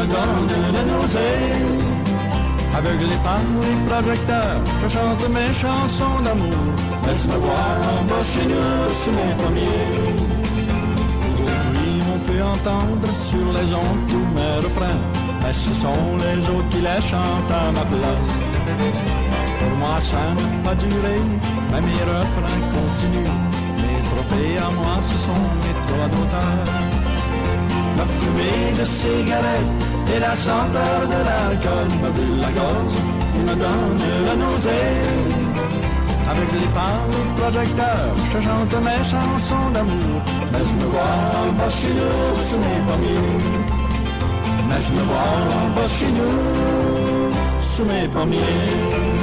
me donne la nausée. Aveuglé par les projecteurs, je chante mes chansons d'amour. Mais je me vois en bas chez nous sous mes pommiers. Aujourd'hui on peut entendre sur les ondes tous mes refrains, mais ce sont les autres qui les chantent à ma place. Pour moi ça n'a pas duré, mais mes refrains continuent. Mes trophées à moi ce sont mes droits d'auteur. La fumée de cigarettes et la senteur de l'alcool me brûle la gorge et me donne la nausée. Avec les pâles projecteurs, je chante mes chansons d'amour. Mais je me vois en bas chez nous sous mes pommiers. Mais je me vois en bas chez nous sous mes pommiers.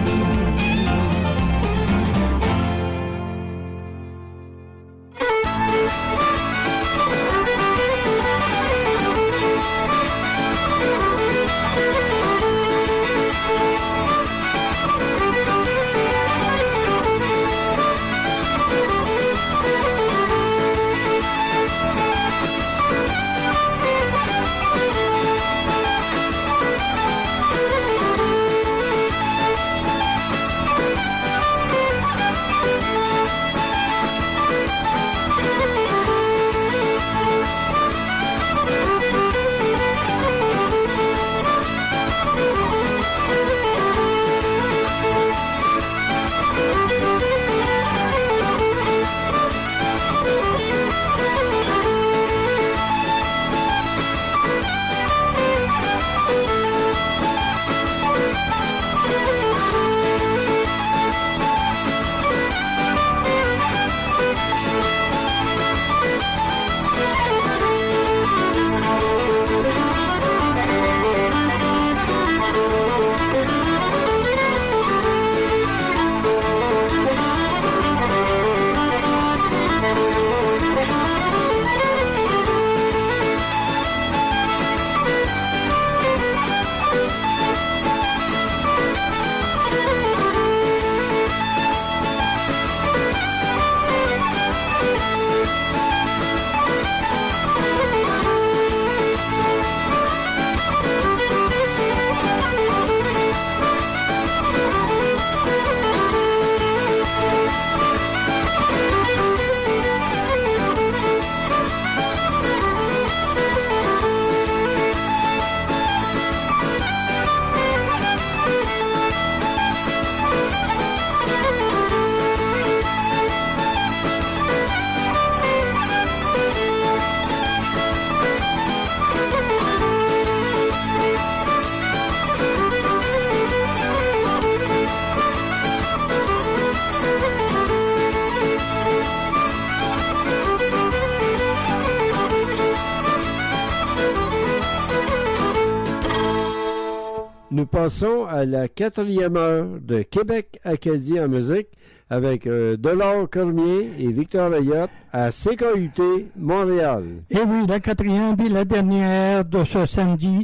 Nous passons à la 4e heure de Québec Acadie en musique avec Delors Cormier et Victor Layotte à CKUT Montréal. Et oui, la 4e et la dernière de ce samedi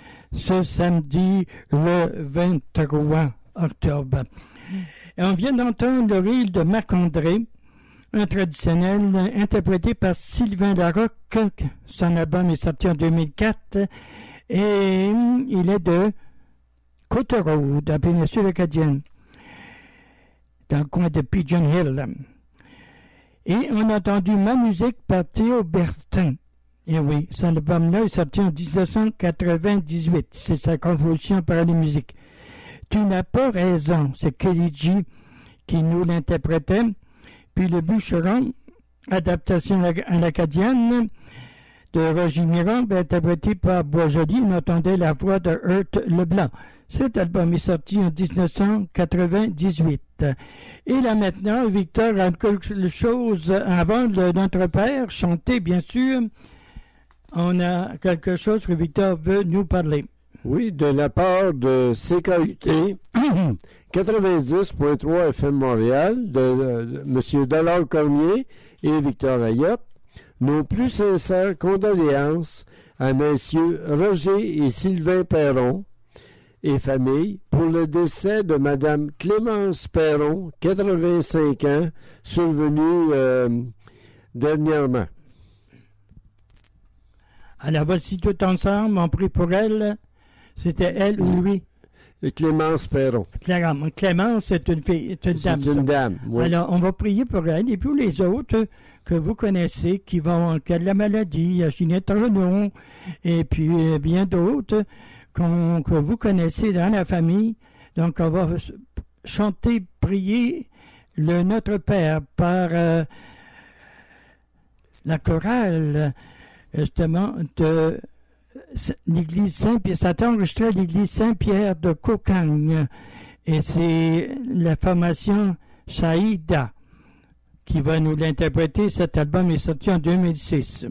le 23 octobre. Et on vient d'entendre le reel de Marc-André, un traditionnel interprété par Sylvain Larocque. Son album est sorti en 2004 et il est de Côte-Rôde, dans la péninsule acadienne, dans le coin de Pigeon Hill. Et on a entendu Ma musique par Théo Bertin. Et oui, son album-là est sorti en 1998. C'est sa composition par la musique. Tu n'as pas raison, c'est Kelly G qui nous l'interprétait. Puis Le Bûcheron, adaptation à l'acadienne de Roger Miron, interprété par Boisjoli. On entendait la voix de Hurt Leblanc. Cet album est sorti en 1998. Et là maintenant, Victor a quelque chose avant de notre père, chanter bien sûr. On a quelque chose que Victor veut nous parler. Oui, de la part de CKUT 90.3 FM Montréal, de M. Delors Cormier et Victor Layotte, nos plus sincères condoléances à messieurs Roger et Sylvain Perron et famille pour le décès de Mme Clémence Perron, 85 ans, survenu dernièrement. Alors, voici tout ensemble, on prie pour elle. C'était elle ou lui? Et Clémence Perron. Clémence, c'est une fille, c'est une dame. C'est une dame, oui. Alors, on va prier pour elle. Et puis les autres que vous connaissez, qui ont de la maladie, il y a Ginette Renaud, et puis bien d'autres que vous connaissez dans la famille. Donc, on va chanter, prier le Notre Père par la chorale, justement, de l'église Saint-Pierre. Ça a enregistré à l'église Saint-Pierre de Cocagne. Et c'est la formation Saïda qui va nous l'interpréter. Cet album est sorti en 2006.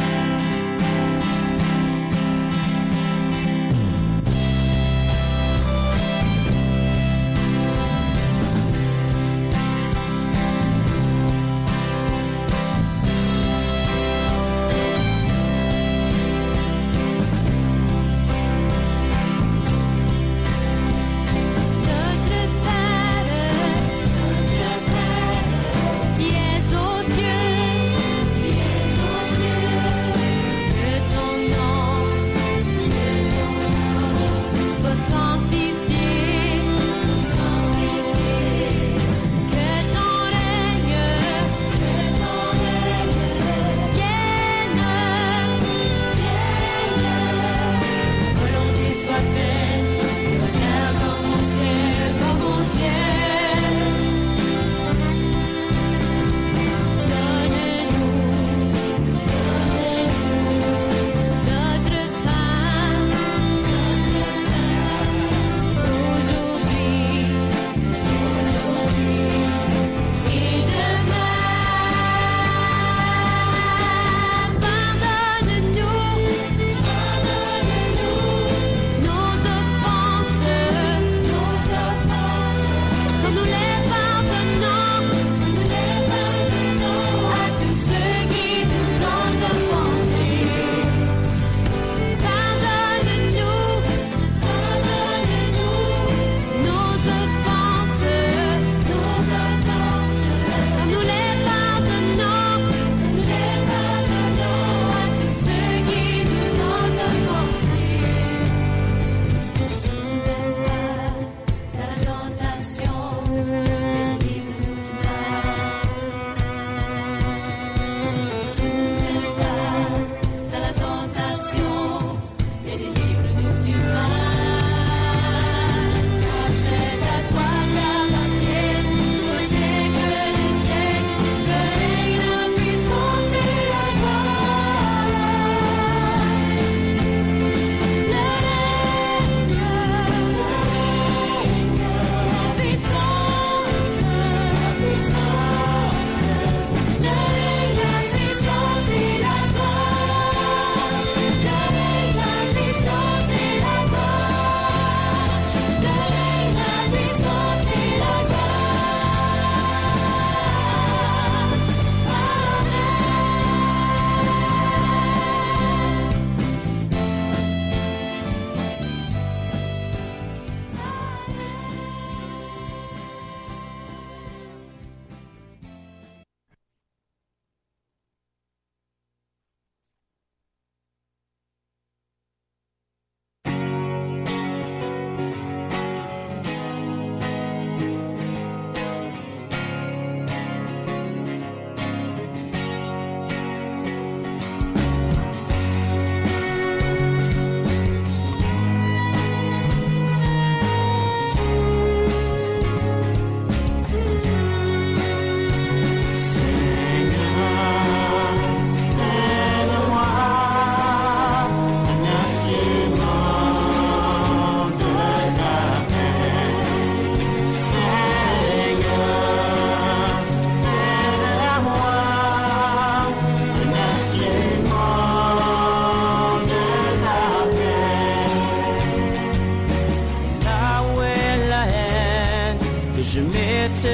je mette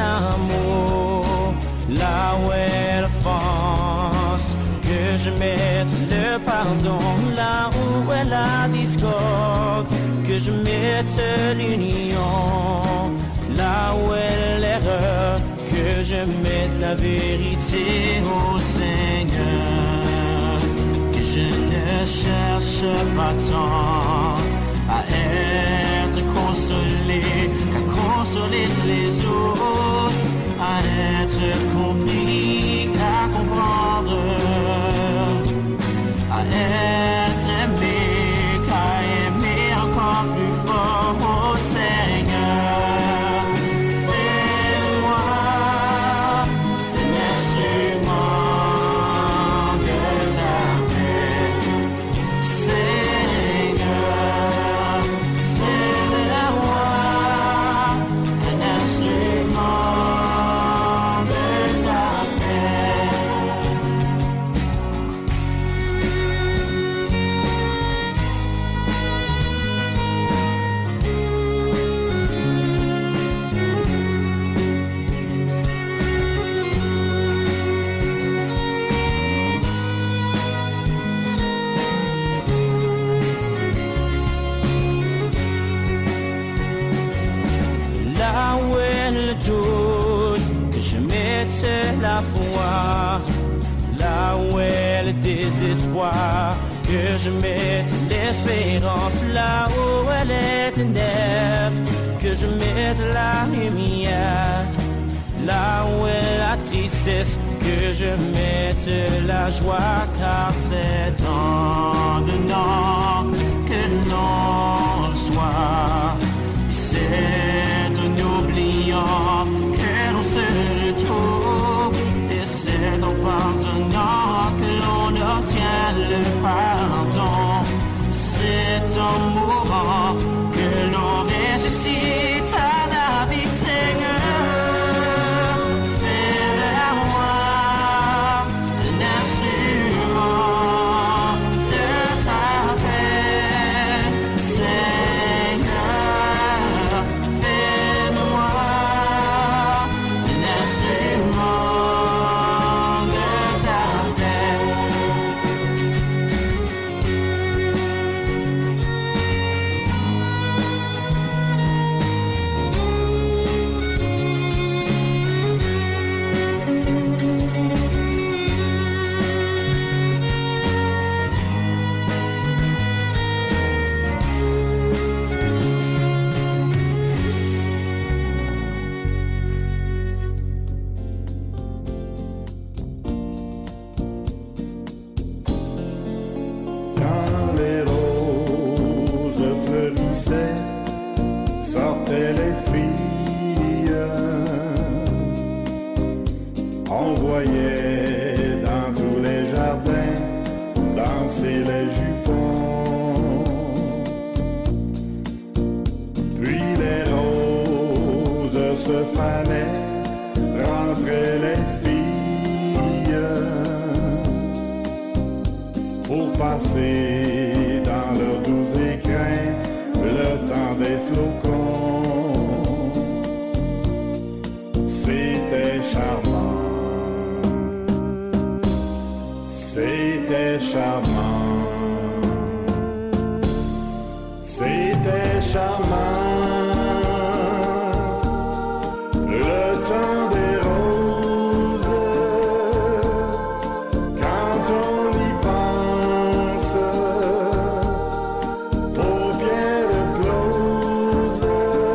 l'amour là où est l'offense, que je mette le pardon là où est la discorde, que je mette l'union là où est l'erreur, que je mette la vérité au Seigneur, que je ne cherche pas tant à être consolé qu'à consoler les autres, à être compris qu'à comprendre, à être aimé qu'à aimer encore plus fort. Oh Seigneur, fais-moi un instrument de ta paix. Seigneur, fais-moi un instrument de ta paix. Là où est le doute, que je mette la foi. Là où est le désespoir, que je mette l'espérance. Là où elle est ténèbres, que je mette la lumière. Là où est la tristesse, que je mette la joie. Car c'est en donnant que l'on soit. C'est en oubliant que l'on se retrouve, et c'est en pardonnant que l'on obtient le pardon. C'est en mourant que l'on ressuscite à la vie. Seigneur, fais-moi un instrument de ta paix. Seigneur, fais-moi un instrument de ta paix. Quand les roses fleurissaient, sortaient les filles. On voyait dans tous les jardins danser les jupons. Puis les roses se fanaient, rentraient les filles pour passer dans leurs doux écrins le temps des flocons. C'était charmant, c'était charmant, c'était charmant. Le temps des roses, quand on y pense, paupières closes.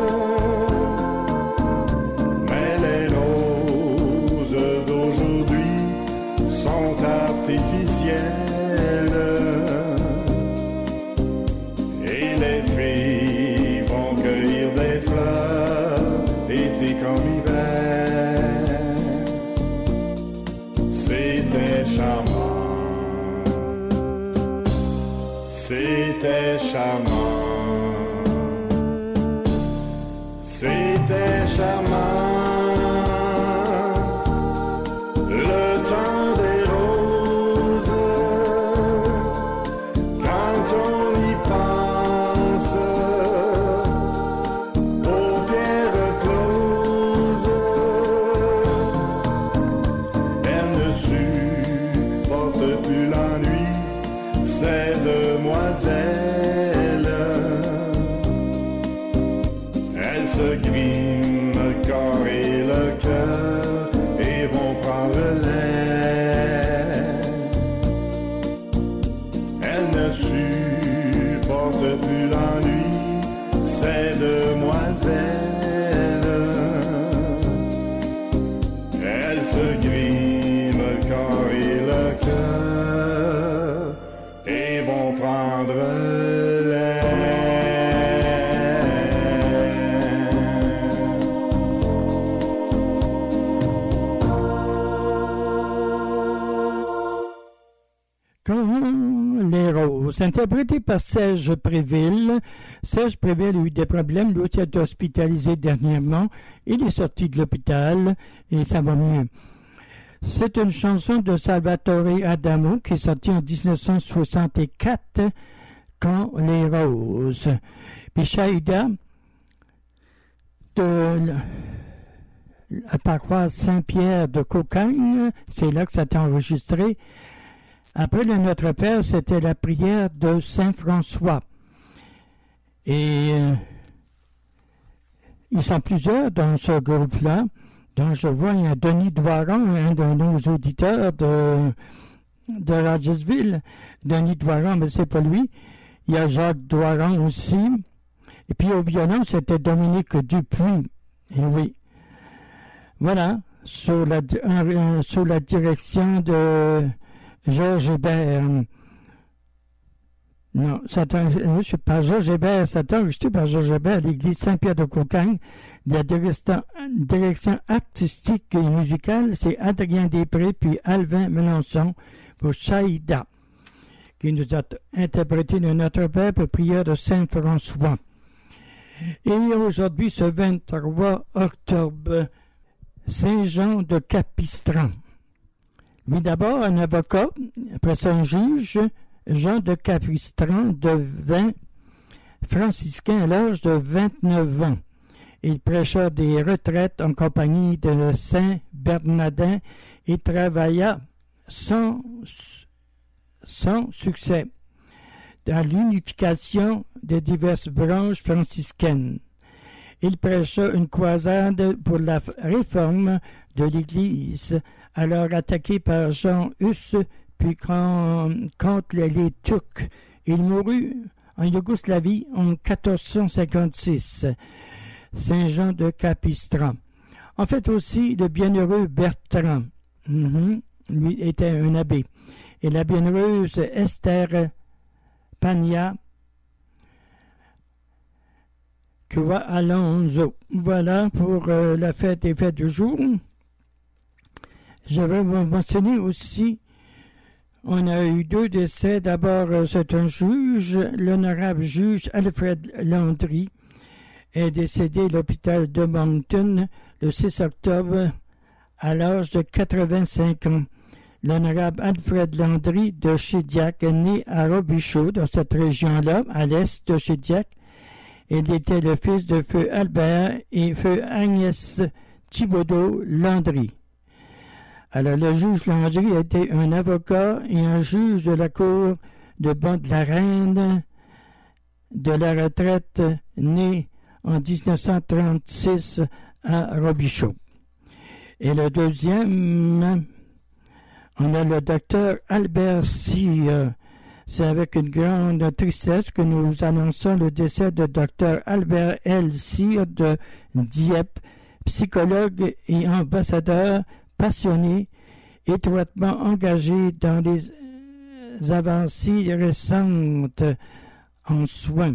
Mais les roses d'aujourd'hui sont artificielles, et les filles vont cueillir des fleurs, été comme hiver. C'était charmant, c'était charmant, c'était charmant. Le temps des roses, quand on y pense, paupières closes. Elle ne supporte plus l'ennui, ces demoiselles. Elles se griment le corps et le cœur et vont prendre l'air. Elles ne reste plus l'ennui, ces demoiselles. Elles se griment le corps et le cœur et vont prendre l'air. Comme les roses, interprété par Serge Préville. Serge Préville a eu des problèmes, lui aussi a été hospitalisé dernièrement. Il est sorti de l'hôpital et ça va mieux. C'est une chanson de Salvatore Adamo qui est sortie en 1964, Quand les roses. Puis Chaïda, de la paroisse Saint-Pierre de Cocagne, c'est là que ça a été enregistré. Après le Notre Père, c'était la prière de Saint François. Et ils sont plusieurs dans ce groupe-là. Donc je vois, il y a Denis Doiron, un de nos auditeurs de Rogersville. Denis Doiron, mais c'est pas lui. Il y a Jacques Doiron aussi. Et puis au violon, c'était Dominique Dupuis. Et oui. Voilà, sous la direction de Georges Hébert. Non, je suis pas Georges Hébert, ça est enregistré par Georges Hébert à l'église Saint-Pierre de Cocagne. La direction artistique et musicale, c'est Adrien Després puis Alvin Melançon pour Chaïda, qui nous a interprété de Notre Père pour prière de Saint-François. Et aujourd'hui, ce 23 octobre, Saint-Jean de Capistran. Lui d'abord un avocat, après ça un juge, Jean de Capistran devint franciscain à l'âge de 29 ans. Il prêcha des retraites en compagnie de Saint Bernardin et travailla sans succès dans l'unification des diverses branches franciscaines. Il prêcha une croisade pour la réforme de l'Église, alors attaquée par Jean Hus, puis contre les Turcs. Il mourut en Yougoslavie en 1456. Saint Jean de Capistran. En fait aussi, le bienheureux Bertrand, lui était un abbé. Et la bienheureuse Esther Pagna, Cua Alonso. Voilà pour la fête et fête du jour. Je vais vous mentionner aussi, on a eu 2 décès. D'abord, c'est un juge, l'honorable juge Alfred Landry, est décédé à l'hôpital de Moncton le 6 octobre à l'âge de 85 ans. L'honorable Alfred Landry de Chédiac est né à Robichaud, dans cette région-là, à l'est de Chédiac. Il était le fils de feu Albert et feu Agnès Thibaudot Landry. Alors, le juge Landry était un avocat et un juge de la cour de Ban-de-la-Reine de la retraite, né en 1936 à Robichaud. Et le deuxième, on a le docteur Albert Cyr. C'est avec une grande tristesse que nous annonçons le décès de docteur Albert L. Cyr de Dieppe, psychologue et ambassadeur passionné, étroitement engagé dans les avancées récentes en soins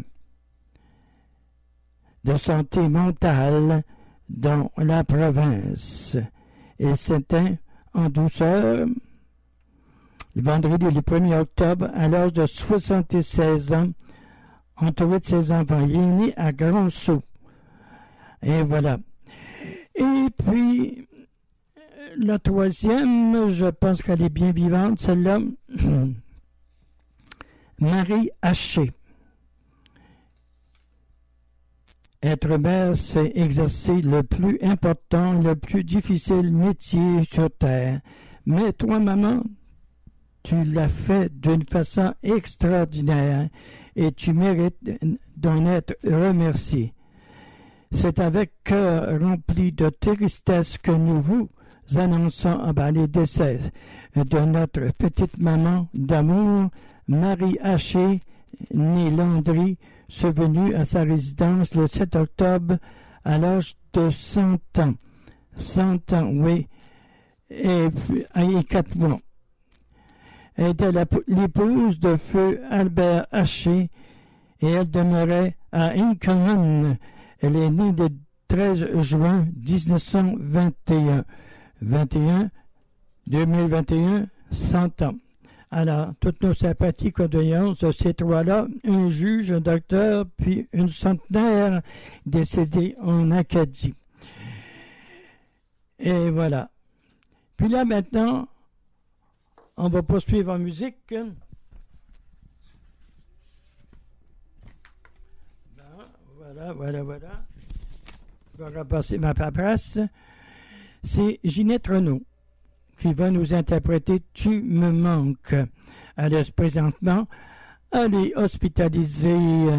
de santé mentale dans la province. Il s'éteint en douceur le vendredi le 1er octobre à l'âge de 76 ans, entouré de ses enfants. Il est né à Grand-Sault. Et voilà. Et puis, la troisième, je pense qu'elle est bien vivante, celle-là. Marie Haché. Être mère, c'est exercer le plus important, le plus difficile métier sur Terre. Mais toi, maman, tu l'as fait d'une façon extraordinaire et tu mérites d'en être remercié. C'est avec cœur rempli de tristesse que nous vous annonçons les décès de notre petite maman d'amour, Marie Haché, né Landry, survenu à sa résidence le 7 octobre à l'âge de 100 ans. 100 ans, oui. Et 4 mois. Elle était l'épouse de feu Albert Haché et elle demeurait à Incommon. Elle est née le 13 juin 1921. 2021, 100 ans. Alors, toutes nos sympathies, condoléances de ces trois-là, un juge, un docteur, puis une centenaire décédée en Acadie. Et voilà. Puis là, maintenant, on va poursuivre en musique. Voilà. Je vais repasser ma paperasse. C'est Ginette Renaud qui va nous interpréter « Tu me manques ». Elle est présentement, elle est hospitalisée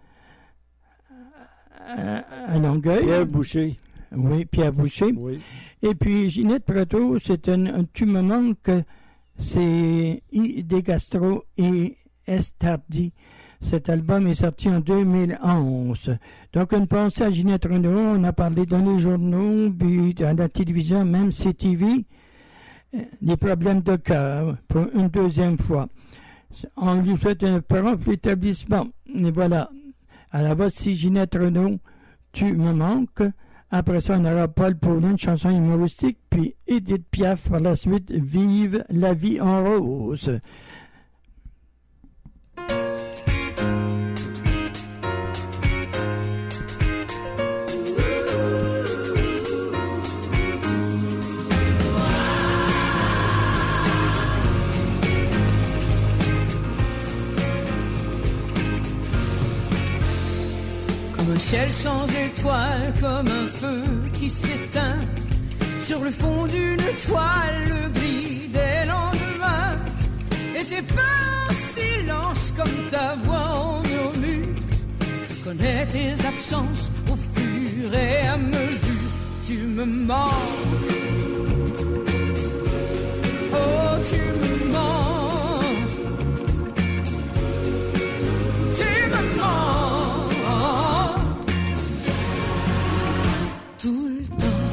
à Longueuil. Pierre Boucher. Oui, Pierre Boucher. Oui. Et puis Ginette Renaud, c'est un « Tu me manques », c'est I. De Castro et Estardi. Cet album est sorti en 2011. Donc, une pensée à Ginette Renaud. On a parlé dans les journaux, puis à la télévision, même CTV, des problèmes de cœur pour une deuxième fois. On lui souhaite un prompt rétablissement. Et voilà. Alors, voici Ginette Renaud, Tu me manques. Après ça, on aura Paul Paulin, une chanson humoristique, puis Edith Piaf par la suite, Vive la vie en rose. Comme un ciel sans étoiles, comme un feu qui s'éteint sur le fond d'une toile, le gris des lendemains était peint en silence comme ta voix en murmure. Je connais tes absences au fur et à mesure. Tu me manques, oh tu me manques, tu me manques tout le temps.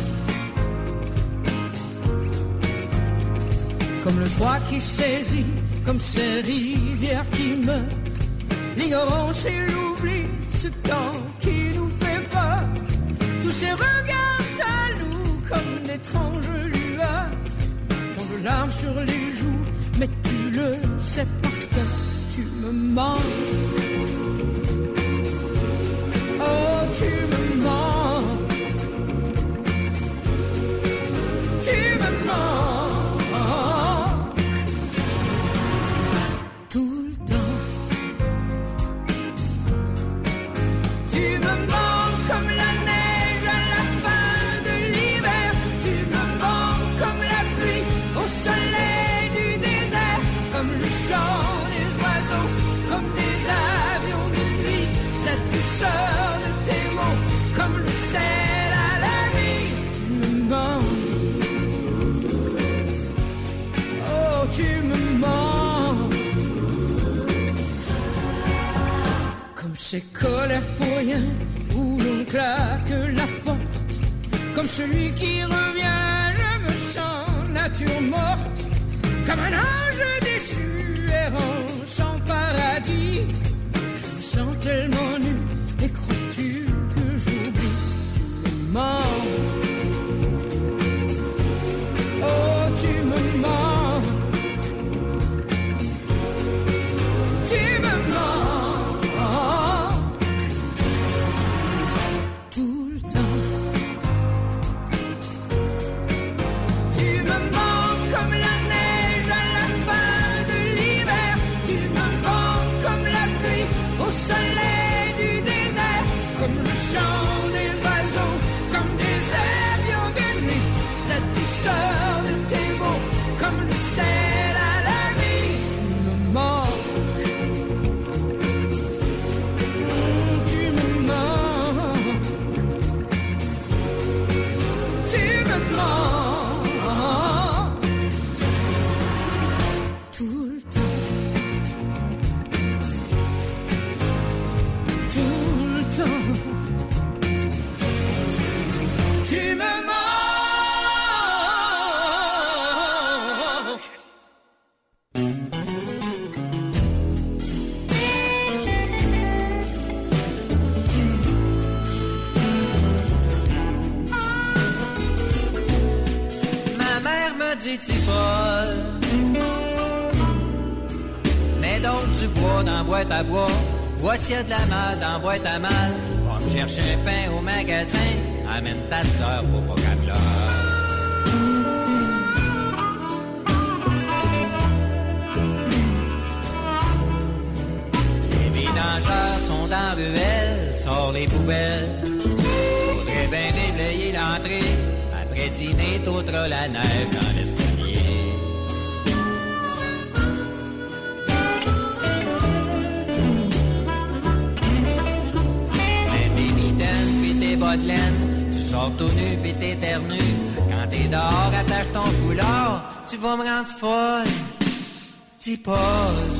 Comme le froid qui saisit, comme ces rivières qui meurent, l'ignorance et l'oubli, ce temps qui nous fait peur, tous ces regards jaloux comme d'étranges lueurs, tant de larmes sur les joues, mais tu le sais par cœur, tu me manques, oh tu me manques, tu me manques tout le temps. Tu me manques comme la neige à la fin de l'hiver. Tu me manques comme la pluie au soleil du désert. Comme le chant des oiseaux, comme des avions de nuit. La douceur de tes mots, comme le sel à la vie. Tu me manques, oh tu me manques. Comme ces colères pour rien où l'on claque la porte, comme celui qui revient, je me sens nature morte, comme un ange déchu errant sans paradis. Je me sens tellement nu, et crois-tu que j'oublie? Tu me manques, oh tu me manques, tu me manques tout le temps. Tu me manques comme la neige à la fin de l'hiver. Tu me manques comme la pluie pas dans boîte à bois. Voici de la malle dans boîte à mal. Va me chercher un pain au magasin. Amène ta sœur pour pas qu'elle pleure. Les vidangeurs sont dans la ruelle. Sors les poubelles. Faudrait bien déblayer l'entrée. Après dîner, t'ôteras la neige dans l'escalier. Mets tes mitaines pis tes bas de laine. Tu sors tout nu pis t'es terre nu. Quand t'es dehors, attache ton foulard. Tu vas me rendre folle. T'y poses.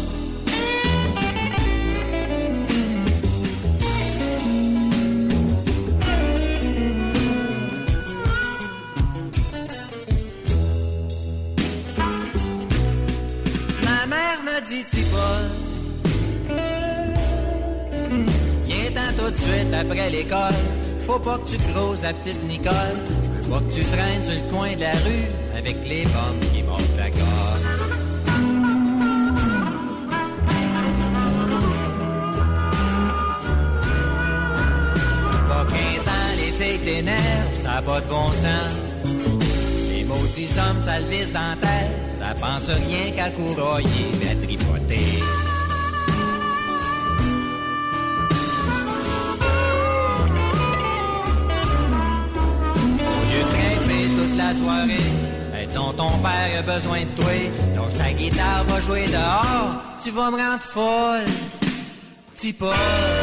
Viens-t'en tout de suite après l'école. Faut pas que tu creuses la petite Nicole. Je veux pas que tu traînes sur le coin de la rue avec les pommes qui montent la gorge. Pas 15 ans, les filles t'énervent, ça a pas de bon sens. Les maudits hommes, ça le vise dans la tête. Ça pense rien qu'à courailler et à tripoter. Au lieu de grimper toute la soirée, hey, ton père a besoin de toi. Lâche ta guitare, va jouer dehors. Tu vas me rendre folle. T'y pas.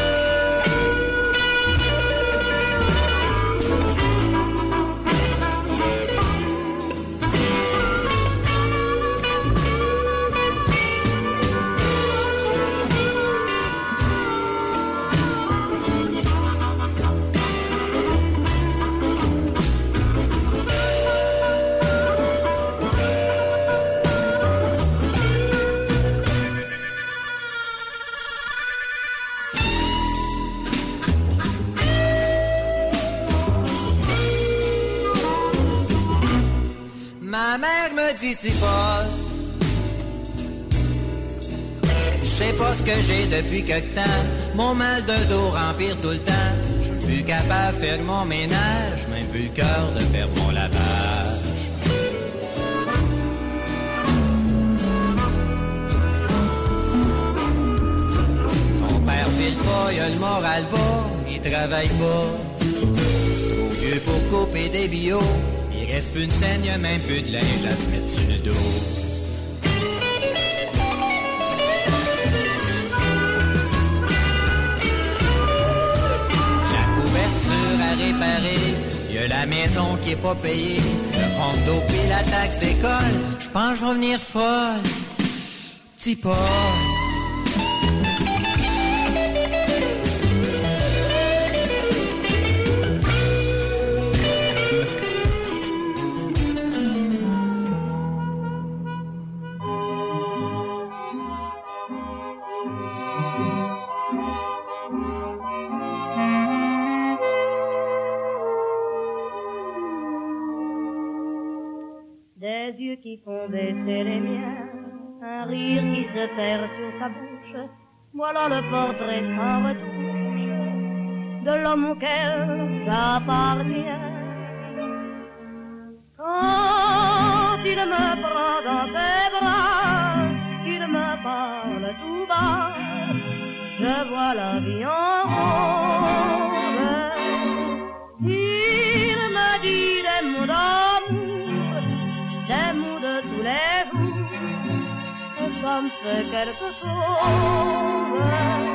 Ma mère me dit t'y pas. Je sais pas ce que j'ai depuis quelque temps. Mon mal de dos rempire tout le temps. Je suis plus capable de faire mon ménage, même plus le cœur de faire mon lavage. Mon père file pas, il a le moral bas, il travaille pas. Trop vieux pour couper des bio. Il reste plus une scène, y'a même plus de linge à se mettre sur le dos. La couverture à réparer, y'a la maison qui est pas payée, le compte d'eau pis la taxe d'école, j'pense que je vais venir folle. T'y pas. Des yeux qui font baisser les miens, un rire qui se perd sur sa bouche, voilà le portrait sans retouche de l'homme auquel j'appartiens. Quand il me prend dans ses bras, qu'il me parle tout bas, je vois la vie en rose. Il me dit des mots d'amour, des mots de tous les jours, que ça me fait quelque chose.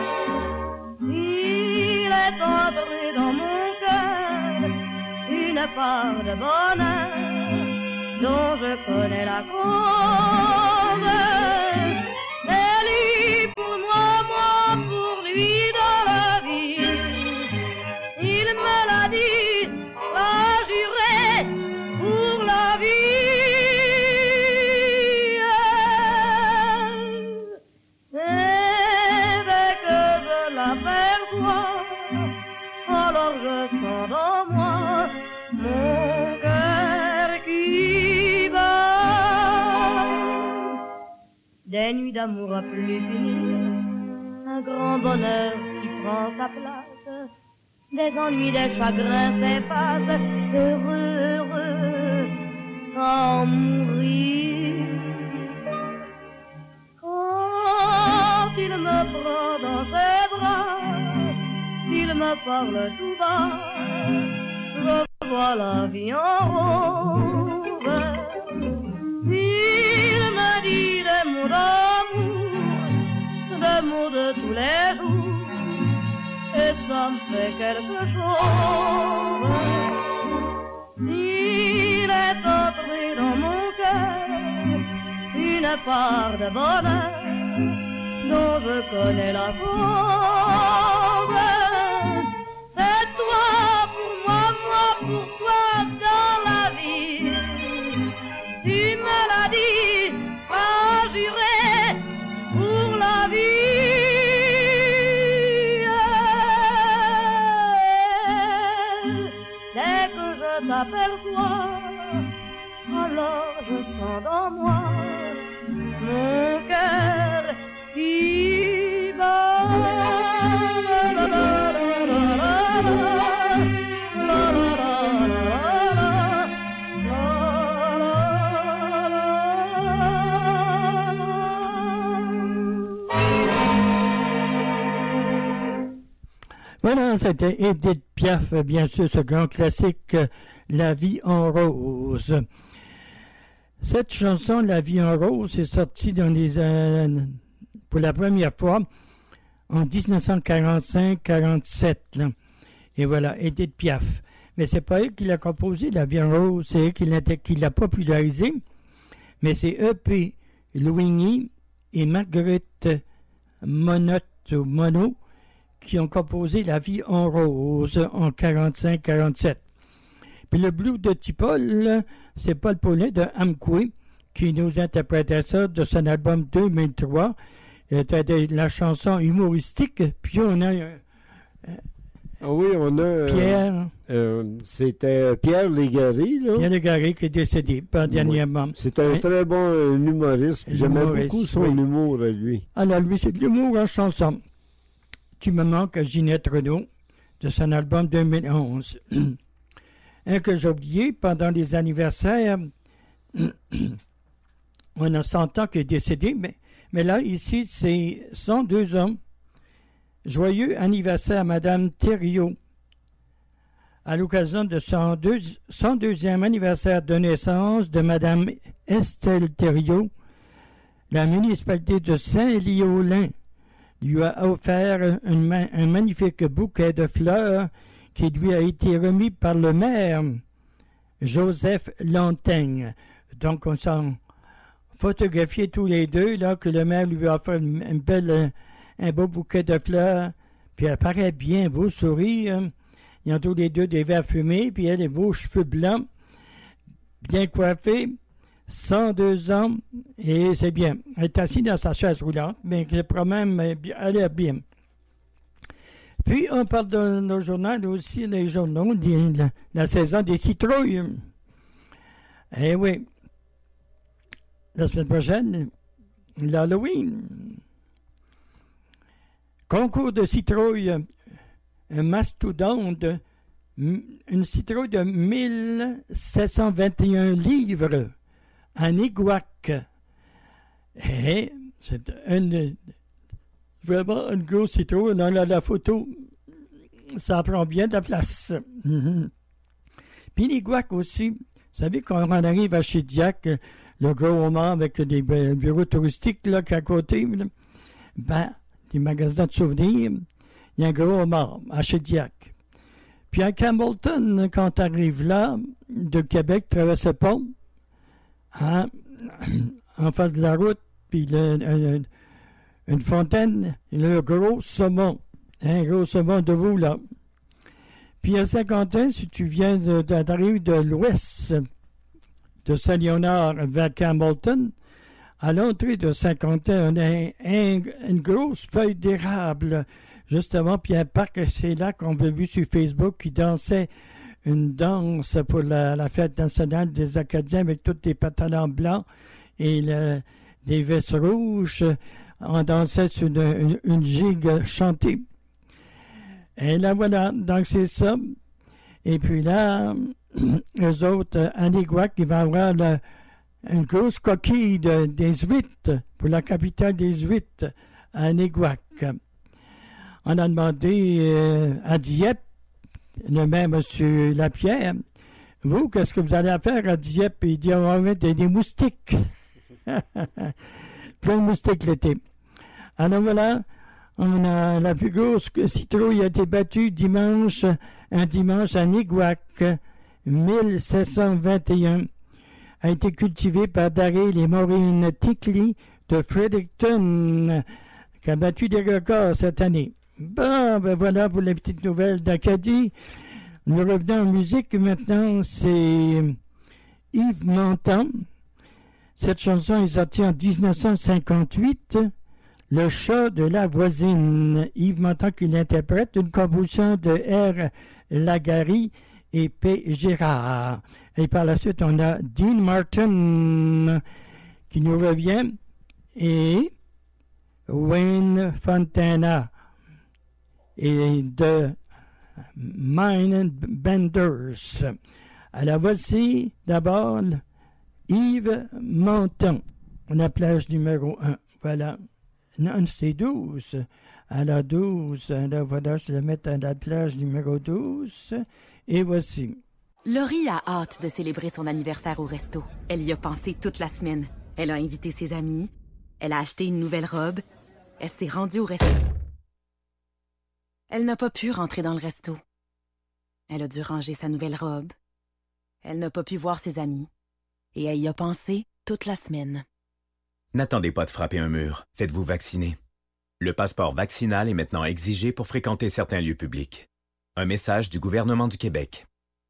Il est entré dans mon cœur une part de bonheur dont je connais la cause. C'est lui pour moi, moi pour lui dans la vie. Il me l'a dit, l'a juré pour la vie. Alors je sens dans moi mon cœur qui bat. Des nuits d'amour à plus finir, ton bonheur qui prend sa place, des ennuis, des chagrins s'effacent, heureux, heureux, sans mourir. Quand il me prend dans ses bras, s'il me parle tout bas, je vois la vie en rose. Il me dit des mots d'amour, des mots de tous les jours, et ça me fait quelque chose. Il est entré dans mon cœur une part de bonheur dont je connais la cause. C'est toi pour moi, moi pour toi dans la vie. Tu me l'as dit, pas juré pour la vie. Dès que je t'aperçois, alors je sens dans moi mon cœur qui bat. Voilà, c'était Edith Piaf, bien sûr, ce grand classique, La vie en rose. Cette chanson, La vie en rose, est sortie dans pour la première fois en 1945-47. Et voilà, Edith Piaf. Mais c'est pas elle qui l'a composé, La vie en rose, c'est elle qui l'a popularisé. Mais c'est E.P. Louigny et Marguerite Monod qui ont composé La vie en rose en 45-47. Puis le blues de Tipol, c'est Paul Paulin de Amqui qui nous interprétait ça de son album 2003. C'était la chanson humoristique. Puis on a oui, on a Pierre. C'était Pierre Légaré, là. Pierre Légaré qui est décédé dernièrement. C'est un très bon humoriste. J'aimais beaucoup son humour à lui. Alors lui, c'est de l'humour en chanson. Tu me manques à Ginette Renaud de son album 2011. Un que j'ai oublié pendant les anniversaires, on a 100 ans qu'il est décédé, mais là, ici, c'est 102 ans. Joyeux anniversaire à Madame Thériault. À l'occasion de 102e anniversaire de naissance de Madame Estelle Thériault, la municipalité de Saint-Léolin lui a offert un magnifique bouquet de fleurs qui lui a été remis par le maire Joseph Lantaigne. Donc, on s'en photographié tous les deux, là, que le maire lui a offert un beau bouquet de fleurs. Puis elle paraît bien, beau sourire. Ils ont tous les deux des verres fumés, puis elle, des beaux cheveux blancs, bien coiffés, 102 ans, et c'est bien. Elle est assise dans sa chaise roulante, mais quand même, elle est bien. Puis, on parle de nos journaux aussi, les journaux, la saison des citrouilles. Eh oui. La semaine prochaine, l'Halloween. Concours de citrouilles. Un mastodonte, une citrouille de 1721 livres en Iguac. Et c'est vraiment une grosse citrouille. On a la photo. Ça prend bien de la place. Puis l'Iguac aussi. Vous savez, quand on arrive à Chidiac, le gros homard avec des bureaux touristiques là, à côté, ben, des magasins de souvenirs, il y a un gros homard à Chidiac. Puis à Campbellton, quand tu arrives là, de Québec, traverse le pont, en face de la route, puis une fontaine, le gros saumon. Un gros saumon debout là. Puis à Saint-Quentin, si tu viens d'arriver de l'ouest de Saint-Léonard vers Campbellton, à l'entrée de Saint-Quentin, on a une grosse feuille d'érable, justement, puis un parc, c'est là qu'on a vu sur Facebook qui dansait une danse pour la fête nationale des Acadiens avec tous les pantalons blancs et des vestes rouges. on dansait sur une gigue chantée. Et là, voilà, donc c'est ça. Et puis là, eux autres, à Néguac, il va y avoir une grosse coquille des huîtres, pour la capitale des huîtres, à Néguac. On a demandé à Dieppe, le même M. Lapierre, vous, qu'est-ce que vous allez faire à Dieppe? Il dit, on va mettre des moustiques. Plein de moustiques l'été. Alors voilà, on a la plus grosse citrouille a été battue un dimanche à Néguac, 1721. A été cultivée par Daryl et Maureen Tickley de Fredericton, qui a battu des records cette année. Bon, ben voilà pour les petites nouvelles d'Acadie. Nous revenons en musique maintenant, c'est Yves Montand. Cette chanson est sortie en 1958, Le chat de la voisine. Yves Montand qui l'interprète, une composition de R. Lagari et P. Gérard. Et par la suite, on a Dean Martin qui nous revient et Wayne Fontana et de Mindbenders. Alors voici d'abord Yves Montand, la plage numéro 1. Voilà. Non, c'est 12. À la 12. Alors voilà, je vais le mettre à la plage numéro 12. Et voici. Laurie a hâte de célébrer son anniversaire au resto. Elle y a pensé toute la semaine. Elle a invité ses amis. Elle a acheté une nouvelle robe. Elle s'est rendue au resto. Elle n'a pas pu rentrer dans le resto. Elle a dû ranger sa nouvelle robe. Elle n'a pas pu voir ses amis. Et elle y a pensé toute la semaine. N'attendez pas de frapper un mur. Faites-vous vacciner. Le passeport vaccinal est maintenant exigé pour fréquenter certains lieux publics. Un message du gouvernement du Québec.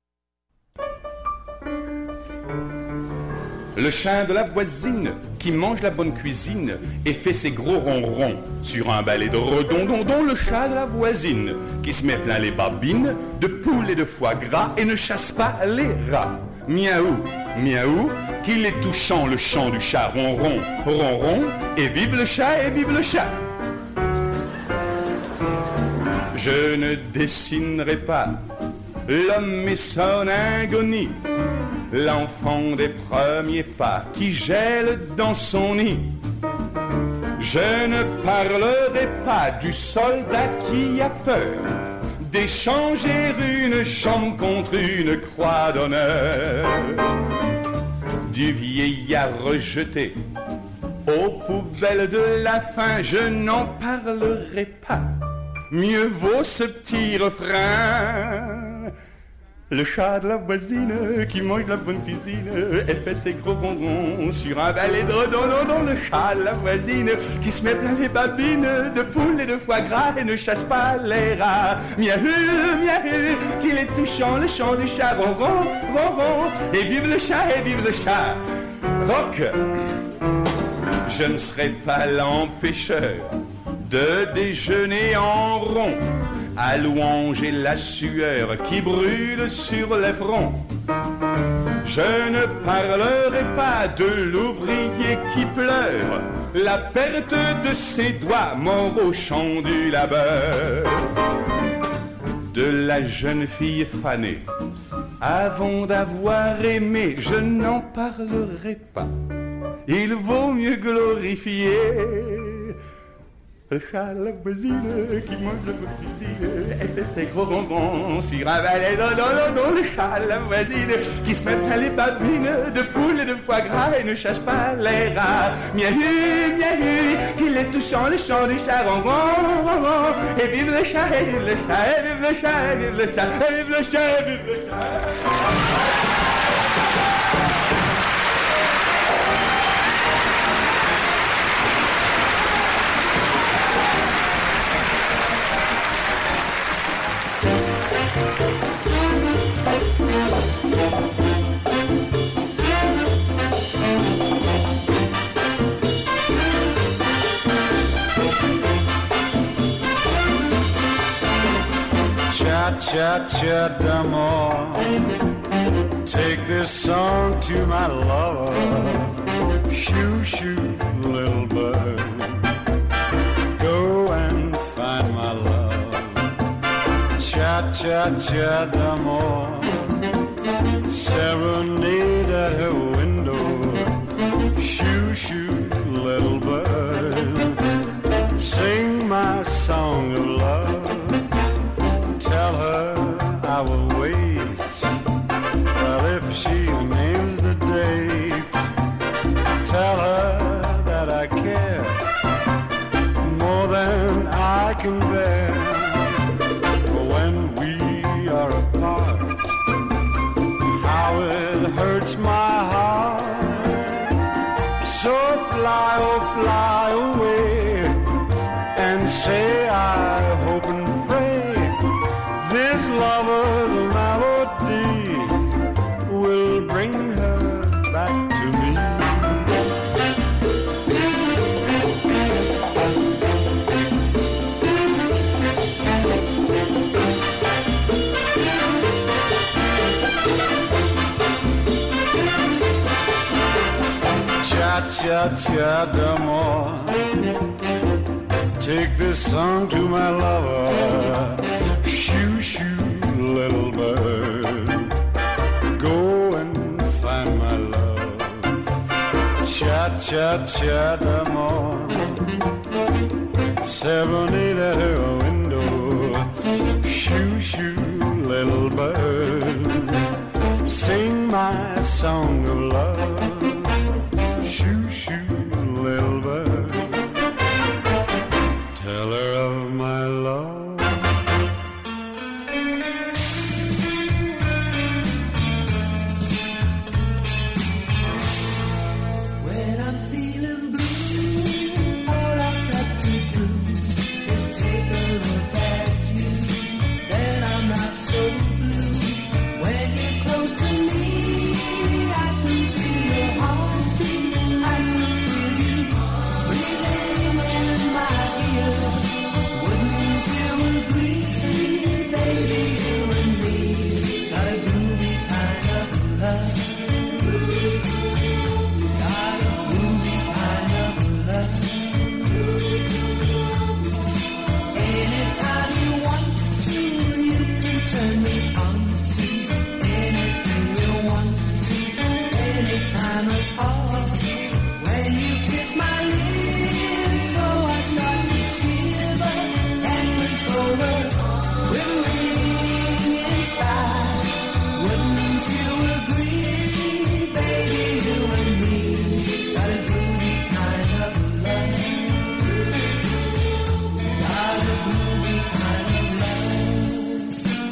Le chat de la voisine qui mange la bonne cuisine et fait ses gros ronrons sur un balai de redondondon. Le chat de la voisine qui se met plein les babines de poules et de foie gras et ne chasse pas les rats. Miaou, miaou, qu'il est touchant le chant du chat ronron, ronron, et vive le chat et vive le chat. Je ne dessinerai pas l'homme et son agonie, l'enfant des premiers pas qui gèle dans son nid. Je ne parlerai pas du soldat qui a peur d'échanger une jambe contre une croix d'honneur, du vieillard rejeté aux poubelles de la faim. Je n'en parlerai pas, mieux vaut ce petit refrain. Le chat de la voisine qui mange la bonne cuisine, elle fait ses gros bonbons sur un balai de redondondon. Le chat de la voisine qui se met plein les babines de poules et de foie gras et ne chasse pas les rats. Miaou, miaou, qu'il est touchant le chant du chat ronron, ronron, et vive le chat et vive le chat. Rock, je ne serai pas l'empêcheur de déjeuner en rond, à louange et la sueur qui brûle sur les fronts. Je ne parlerai pas de l'ouvrier qui pleure la perte de ses doigts morts au champ du labeur, de la jeune fille fanée avant d'avoir aimé. Je n'en parlerai pas, il vaut mieux glorifier le chat de la voisine qui mange la bonne cuisine, elle fait ses gros bonbons sur un balai d'odododon. Le chat de la voisine qui se met à les babines de poules et de foie gras et ne chasse pas les rats. Miaou, miaou, qu'il est touchant le chant du chat ronron, ronron, et vive le chat, et vive le chat, et vive le chat, et vive le chat, et vive le chat, et vive le chat. Cha-cha d'amour, take this song to my lover. Shoo, shoo, little bird, Cha-cha-cha d'amore, serenade at her window. Shoo, shoo, little bird, sing my song of love. Tell her I will wait, well, if she names the date. Tell her that I care more than I can bear. When we are apart, how it hurts my heart. So fly, oh fly away, and say I hope and pray this lover's melody will bring her back to me. Cha-cha d'amour, take this song to my lover. Shoo, shoo, little bird, go and find my love. Cha-cha-cha d'amour, serenade at her window. Shoo, shoo, little bird, sing my song of love. Shoo, shoo, little bird, tell her of my love. When I'm feeling blue, all I've got to do is take a look at you. Then I'm not so blue. When you're close to me, I can feel your heartbeat. I can feel you breathing in my ear. Wouldn't you agree, baby, you and me got a groovy kind of love. Got a groovy kind of love. Anytime you want to, you can turn me on to anything you want to, anytime at all. When you kiss my lips, oh, I start to shiver and control her quivering inside. Wouldn't you agree, baby, you and me got a groovy kind of love. Got a groovy kind of love.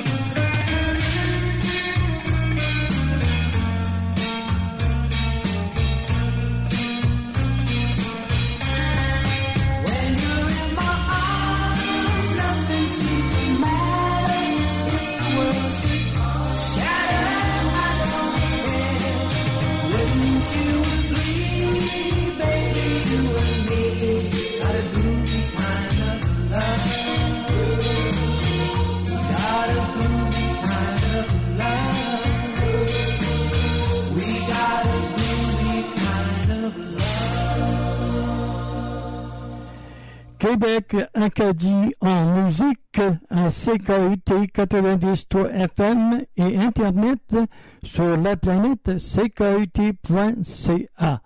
When you're in my arms, nothing seems to matter. If the world should shatter, I don't care. Wouldn't you agree, baby, you and me got a groovy kind of love. Got a groovy kind of love. We got a groovy kind of love. Québec Acadie en musique à CKUT 93 FM et Internet sur la planète ckut.ca.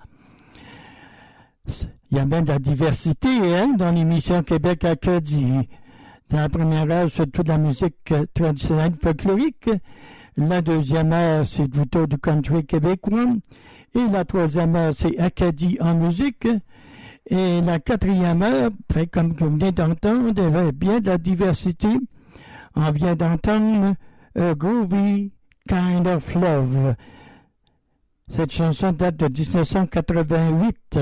Il y a même de la diversité dans l'émission Québec Acadie. Dans la première heure, c'est toute la musique traditionnelle folklorique. La deuxième heure, c'est plutôt du country québécois. Et la troisième heure, c'est Acadie en musique. Et la quatrième heure, comme vous venez d'entendre, il y avait bien de la diversité. On vient d'entendre Groovy Kind of Love. Cette chanson date de 1988,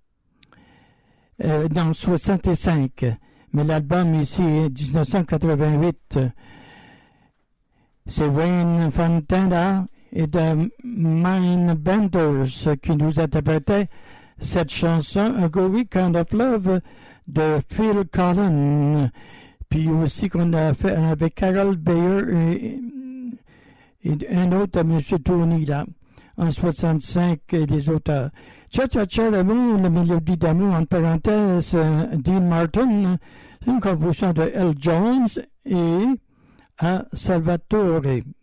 dans 65. Mais l'album ici est 1988. C'est Wayne Fontana et The Mindbenders qui nous interprétaient cette chanson, A Groovy Kind of Love, de Phil Collins. Puis aussi qu'on a fait avec Carol Bayer et un autre, M. Tony, là, en 65, et les auteurs. Cha-cha-cha d'amour, la mélodie d'amour, en parenthèse, Dean Martin, c'est une composition de L. Jones et à Salvatore.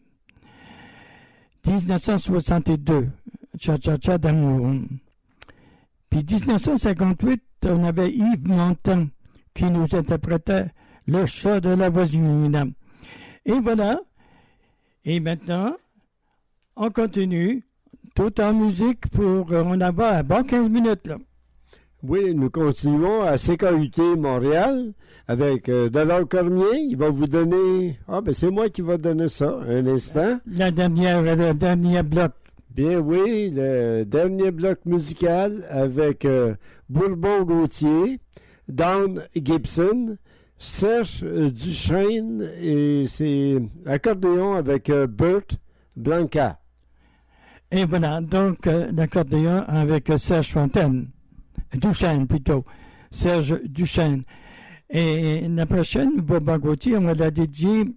1962, Cha-Cha-Cha d'amour. Puis 1958, on avait Yves Montand qui nous interprétait Le chat de la voisine. Et voilà. Et maintenant, on continue tout en musique pour on en va à bon 15 minutes là. Oui, nous continuons à CKUT Montréal avec Donald Cormier. Il va vous donner... Ah, ben c'est moi qui va donner ça, un instant. Le dernier bloc. Bien oui, le dernier bloc musical avec Bourbon-Gauthier, Don Gibson, Serge Duchesne et c'est accordéon avec Bert Blanca. Et voilà, donc l'accordéon avec Serge Duchesne plutôt, Serge Duchesne. Et la prochaine, Bourbon-Gauthier, on va la dédier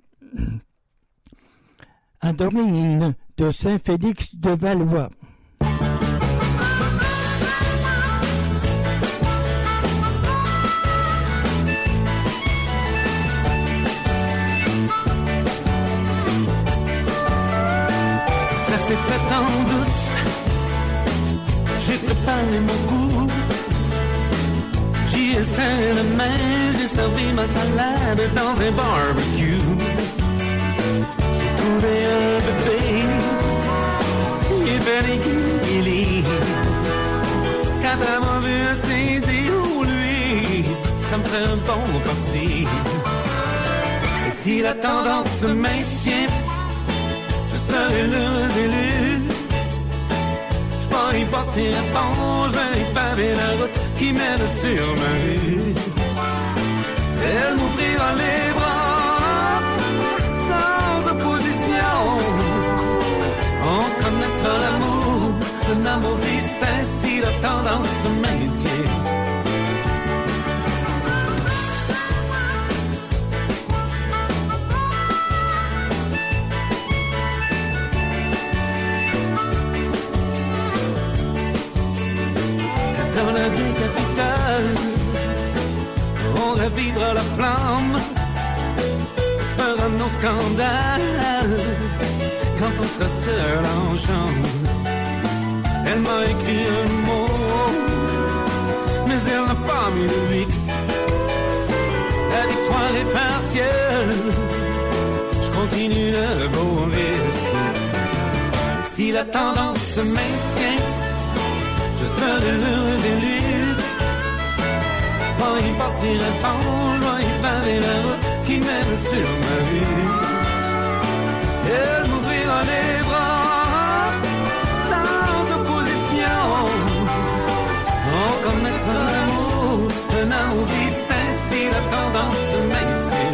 à Dorine de Saint-Félix de Valois. Ça s'est fait en douce, j'ai préparé mon coup, j'y ai serré la main, j'ai servi ma salade dans un barbecue. J'ai trouvé un bébé, il fait des guili-guili. Quand elle m'a vu, elle s'est dit, oh lui, ça me fait un bon parti. Et si la tendance se maintient, je serai l'heureux élu. Je vais y porter un pont, je vais y paver la route qui mène sur ma rue. Elle m'ouvrira les bras sans opposition. On connaîtra l'amour, un amour distinct si la tendance se maintient. Dans la vieille capitale, on ravivra la flamme, se fera nos scandales quand on sera seul en chambre. Elle m'a écrit un mot, mais elle n'a pas mis le X. La victoire est partielle, je continue le beau risque. Et si la tendance se maintient, je serai l'heureux élu. Je vais y partir un pont, je vais y paver la route qui mène sur ma rue. Elle m'ouvrira les bras sans opposition. On connaîtra l'amour, un amour distinct si la tendance se maintient.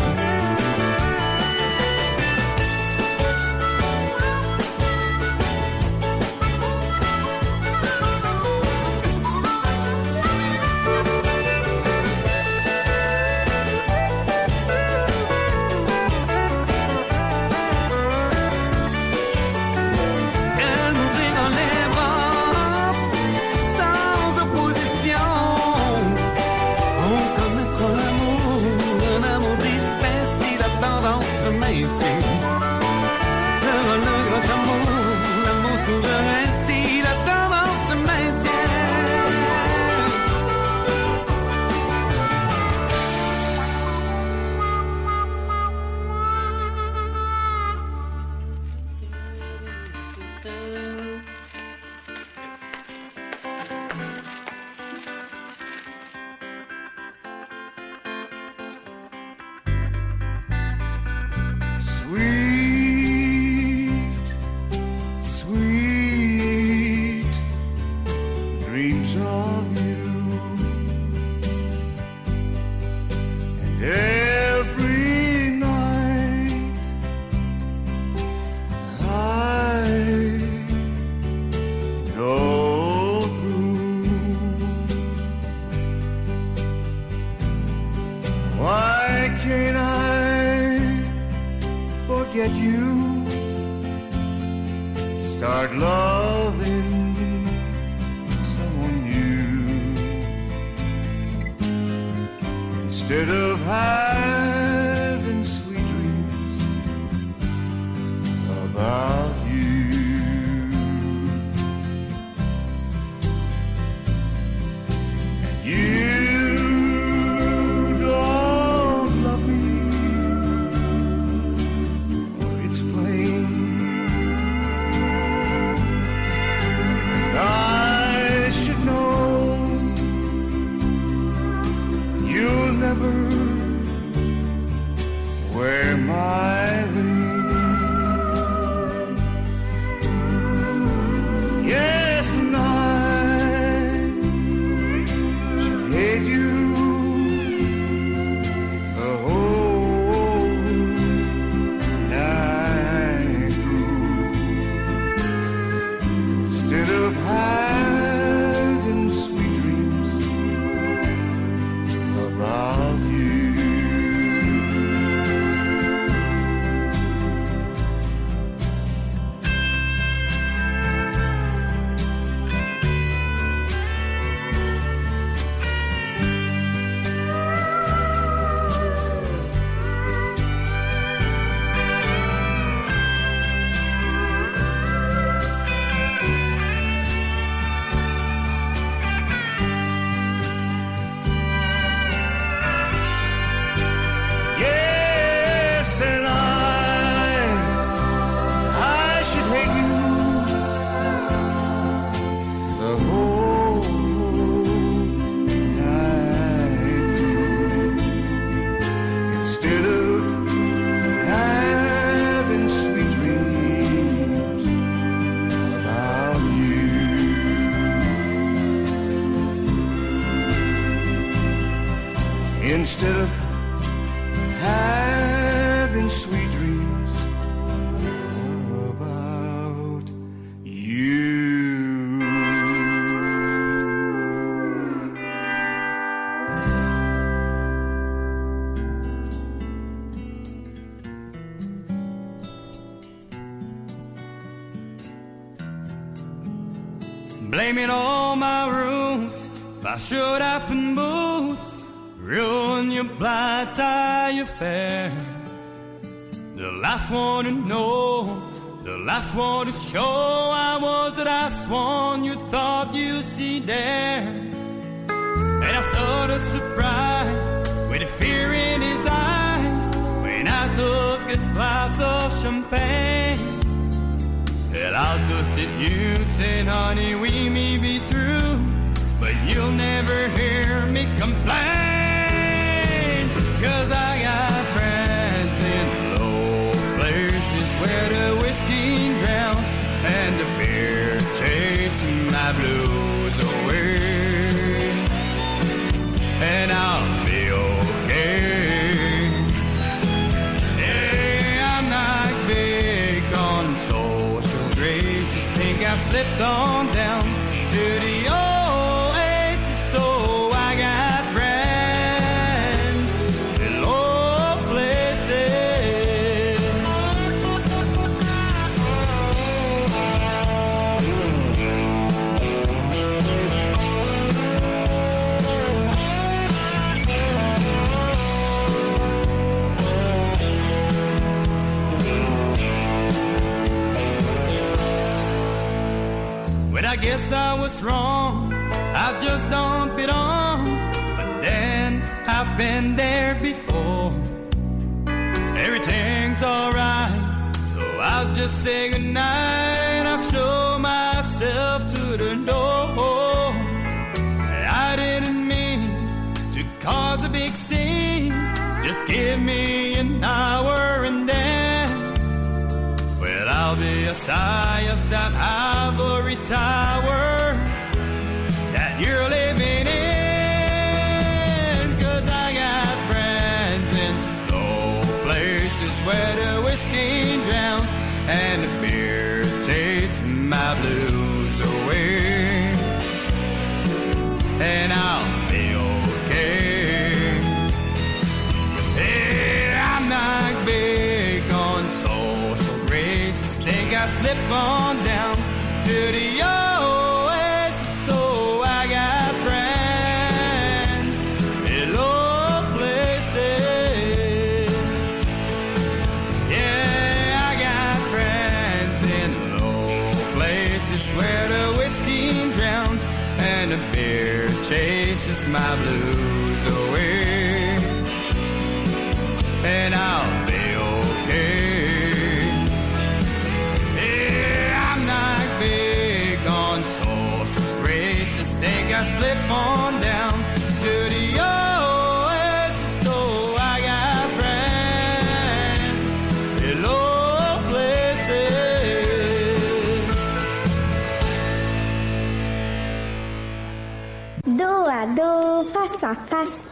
Instead of having sweet dreams where my ring. Yes, and I should hate you the whole night through instead of having sweet dreams about you. Yes, and I should hate you the whole night through instead of having sweet dreams about you. Instead of having sweet dreams about you. Blaming all my roots, if I should happen boots, ruin your blind tie affair. The last one to know, the last one to show I was the last one you thought you see there. And I saw the surprise with the fear in his eyes when I took his glass of champagne. Well, I'll toast it you, saying, honey, we may be through, but you'll never hear me complain. 'Cause I got friends in low places where the whiskey drowns and the beer chasing my blues away. And I'll be okay. Yeah, I'm not big on social graces. Think I slipped on down to the oasis, so I got friends in low places. Well, I guess I was wrong, I just dump it on, but then I've been there before. Everything's alright, so I'll just say goodnight. I'll show myself to the door. I didn't mean to cause a big scene, just give me an hour and then, well, I'll be as high as that ivory tower that you're living in. 'Cause I got friends in low places where the whiskey drowns and the beer takes my blues away. And I'll be okay. Yeah, I'm not big on social graces. Think I slip on down to the oasis, so I got friends in low places. Yeah, I got friends in low places where the whiskey drowns and the beer chases my blues away. And I'll be okay. Yeah, I'm not big on social graces. Think I slip on down to the oasis, so I got friends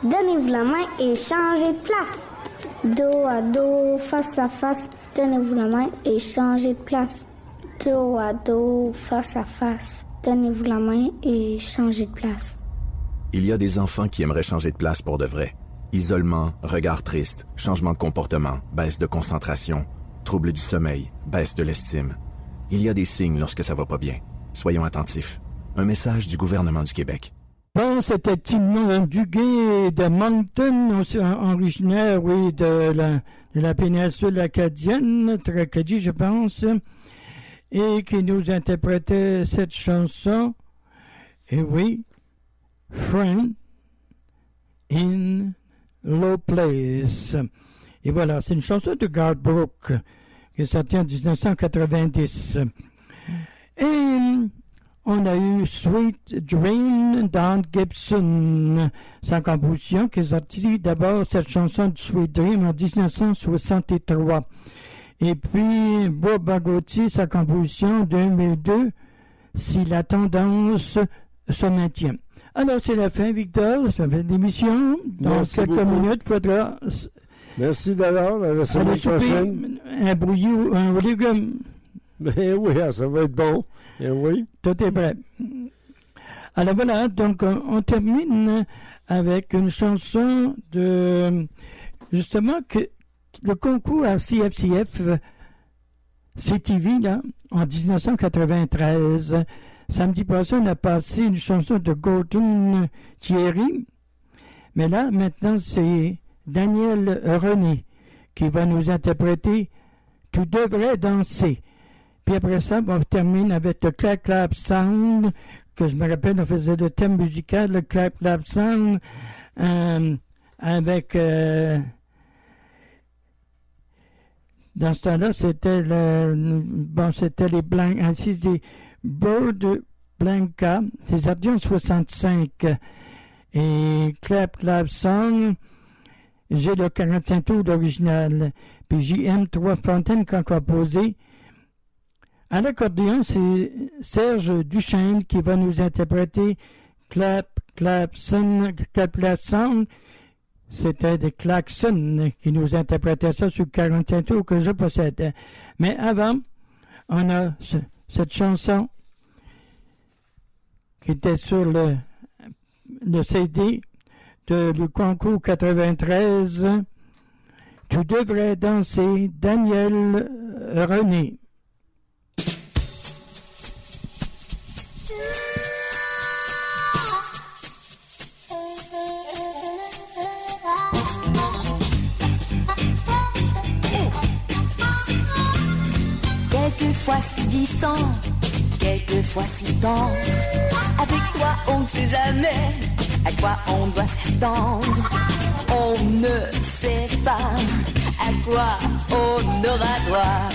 donnez-vous la main et changez de place. Dos à dos, face à face, donnez-vous la main et changez de place. Dos à dos, face à face, donnez-vous la main et changez de place. Il y a des enfants qui aimeraient changer de place pour de vrai. Isolement, regard triste, changement de comportement, baisse de concentration, trouble du sommeil, baisse de l'estime. Il y a des signes lorsque ça va pas bien. Soyons attentifs. Un message du gouvernement du Québec. Bon, c'était Timon Duguay de Moncton, originaire, oui, de la péninsule acadienne, Tracadie, je pense, et qui nous interprétait cette chanson. Et oui, Friend in Low Place. Et voilà, c'est une chanson de Garth Brooks qui est sortie en 1990. Et on a eu Sweet Dream d'Ann Gibson, sa composition qui est sortie d'abord cette chanson de Sweet Dream en 1963. Et puis Bob Gauthier, sa composition 2002, Si la tendance se maintient. Alors, c'est la fin, Victor. C'est la fin de l'émission. Dans quelques minutes, il faudra... Merci d'abord. À la semaine prochaine. Un bouilli ou un légume. Ben oui, ça va être bon. Et oui. Tout est prêt. Alors voilà, donc on termine avec une chanson de... Justement, que le concours à CFCF, CTV, là, en 1993... Samedi passé, on a passé une chanson de Gordon Thierry. Mais là, maintenant, c'est Daniel René qui va nous interpréter « Tu devrais danser ». Puis après ça, on termine avec le Clap Clap Sound, que je me rappelle, on faisait le thème musical, le Clap Clap Sound, avec... dans ce temps-là, c'était c'était les Blancs... Ainsi, c'est Bird Blanca, les Ardiens 65 et Clap Clap Song, j'ai le 45 tours d'original, puis JM 3 Fontaine qui a composé. À l'accordéon, c'est Serge Duchesne qui va nous interpréter Clap Clap Song, Clap Clap Song. C'était des Klaxon qui nous interprétaient ça sur 45 tours que je possède. Mais avant, on a cette chanson qui était sur le CD du concours 93. Tu devrais danser, Daniel René. Quelquefois si distant, quelquefois si tendre. Avec toi on ne sait jamais à quoi on doit s'attendre. On ne sait pas à quoi on aura droit.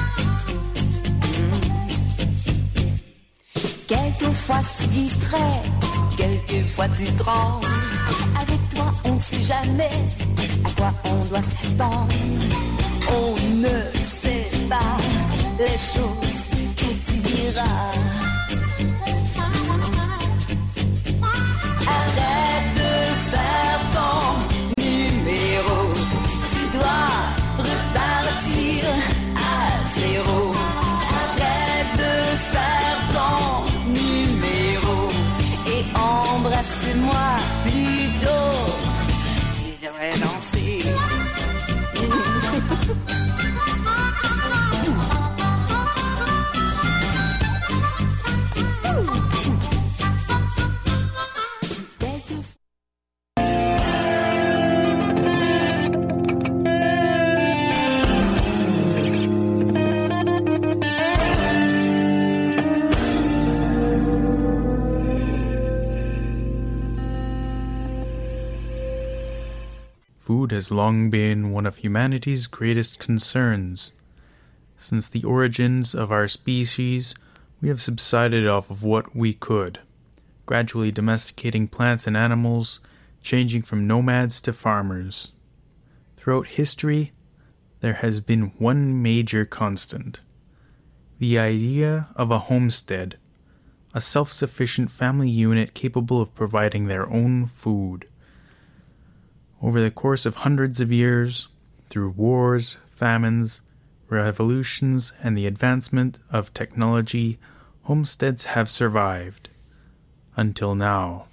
Quelquefois si distrait, quelquefois tu trembles. Avec toi on ne sait jamais à quoi on doit s'attendre. On ne sait pas les choses que tu diras. Arrête de faire ton numéro. Tu dois repartir à zéro. Arrête de faire ton numéro et embrasse-moi plutôt. Tu devrais danser. Food has long been one of humanity's greatest concerns. Since the origins of our species, we have subsided off of what we could, gradually domesticating plants and animals, changing from nomads to farmers. Throughout history, there has been one major constant: the idea of a homestead, a self-sufficient family unit capable of providing their own food. Over the course of hundreds of years, through wars, famines, revolutions, and the advancement of technology, homesteads have survived. Until now.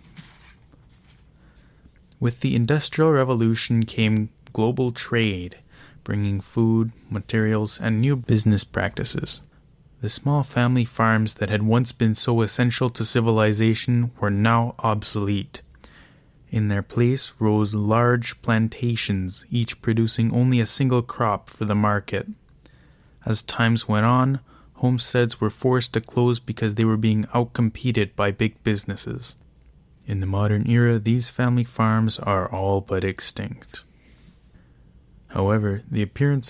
With the Industrial Revolution came global trade, bringing food, materials, and new business practices. The small family farms that had once been so essential to civilization were now obsolete. In their place rose large plantations, each producing only a single crop for the market. As times went on, homesteads were forced to close because they were being outcompeted by big businesses. In the modern era, these family farms are all but extinct. However, the appearance